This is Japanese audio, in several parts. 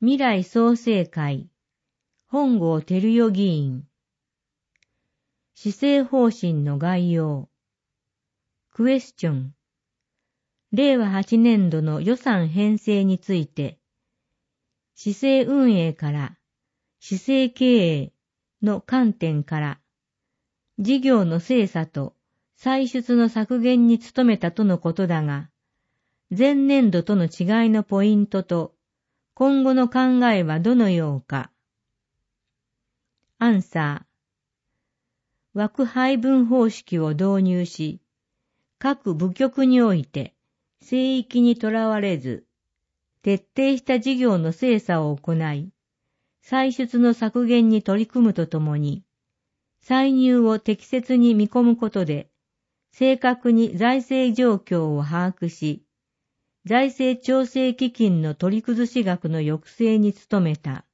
未来創成会、本郷照代議員。施政方針の概要。クエスチョン。令和8年度の予算編成について、市政運営から市政経営の観点から、事業の精査と歳出の削減に努めたとのことだが、前年度との違いのポイントと、今後の考えはどのようか。アンサー。枠配分方式を導入し、各部局において聖域にとらわれず、徹底した事業の精査を行い、歳出の削減に取り組むとともに、歳入を適切に見込むことで、正確に財政状況を把握し、財政調整基金の取り崩し額の抑制に努めた。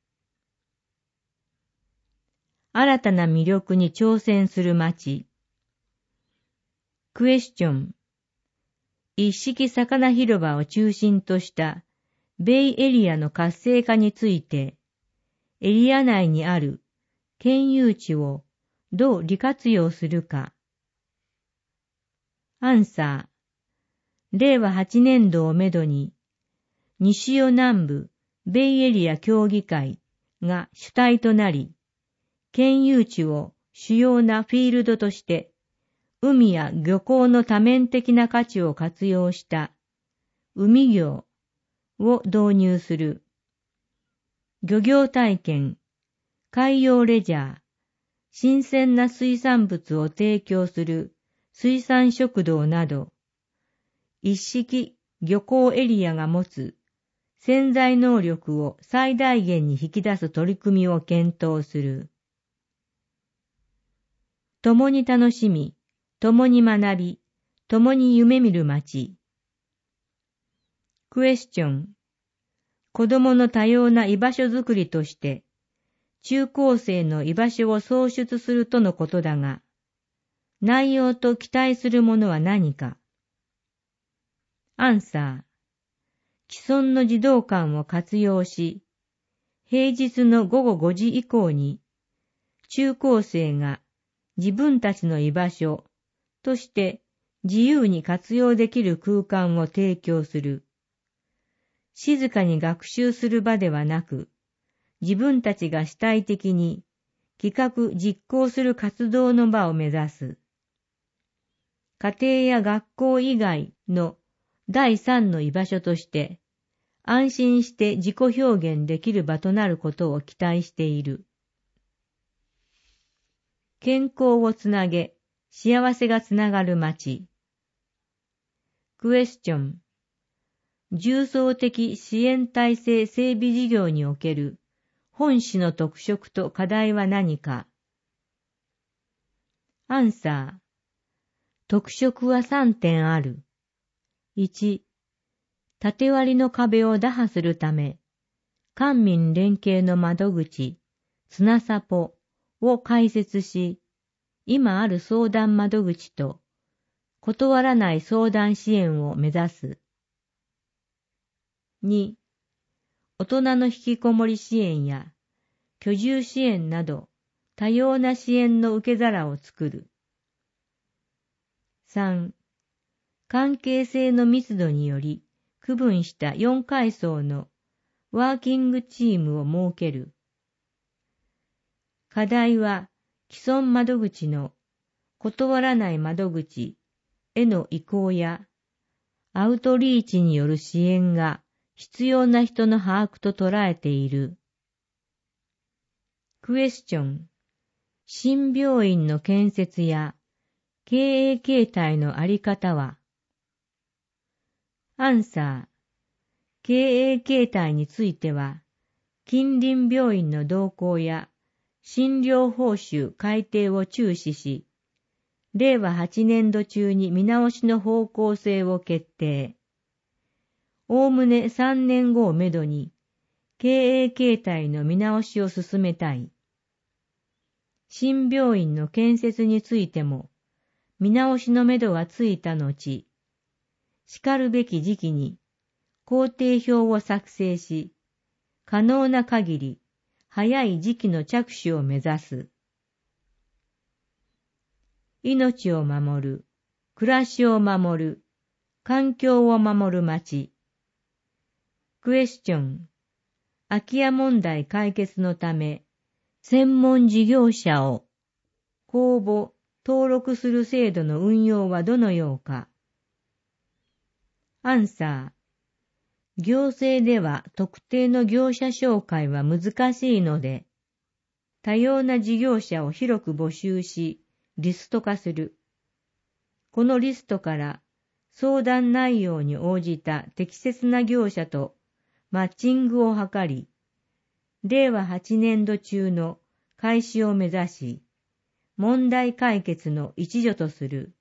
新たな魅力に挑戦する町。クエスチョン。一色魚広場を中心としたベイエリアの活性化について、エリア内にある県有地をどう利活用するか。アンサー。令和8年度をめどに、西尾南部ベイエリア協議会が主体となり、県有地を主要なフィールドとして、海や漁港の多面的な価値を活用した海業を導入する。漁業体験、海洋レジャー、新鮮な水産物を提供する水産食堂など、一式漁港エリアが持つ潜在能力を最大限に引き出す取り組みを検討する。共に楽しみ、共に学び、共に夢見る街。クエスチョン。子供の多様な居場所づくりとして、中高生の居場所を創出するとのことだが、内容と期待するものは何か。アンサー。既存の児童館を活用し、平日の午後5時以降に、中高生が自分たちの居場所として自由に活用できる空間を提供する。静かに学習する場ではなく、自分たちが主体的に企画実行する活動の場を目指す。家庭や学校以外の第三の居場所として、安心して自己表現できる場となることを期待している。健康をつなげ、幸せがつながる街。クエスチョン。重層的支援体制整備事業における本市の特色と課題は何か。アンサー。特色は3点ある。1、縦割りの壁を打破するため、官民連携の窓口、つなさぽを開設し、今ある相談窓口と、断らない相談支援を目指す。2、大人の引きこもり支援や、居住支援など、多様な支援の受け皿を作る。3、関係性の密度により区分した4階層のワーキングチームを設ける。課題は既存窓口の断らない窓口への移行やアウトリーチによる支援が必要な人の把握と捉えている。クエスチョン。新病院の建設や経営形態のあり方は。アンサー。経営形態については、近隣病院の動向や診療報酬改定を注視し、令和8年度中に見直しの方向性を決定。おおむね3年後をめどに、経営形態の見直しを進めたい。新病院の建設についても、見直しのめどがついた後、しかるべき時期に工程表を作成し、 可能な限り早い時期の着手を目指す。命を守る、暮らしを守る、環境を守る町。クエスチョン、空き家問題解決のため、専門事業者を公募、登録する制度の運用はどのようか。アンサー、行政では特定の業者紹介は難しいので、多様な事業者を広く募集し、リスト化する。このリストから相談内容に応じた適切な業者とマッチングを図り、令和8年度中の開始を目指し、問題解決の一助とする。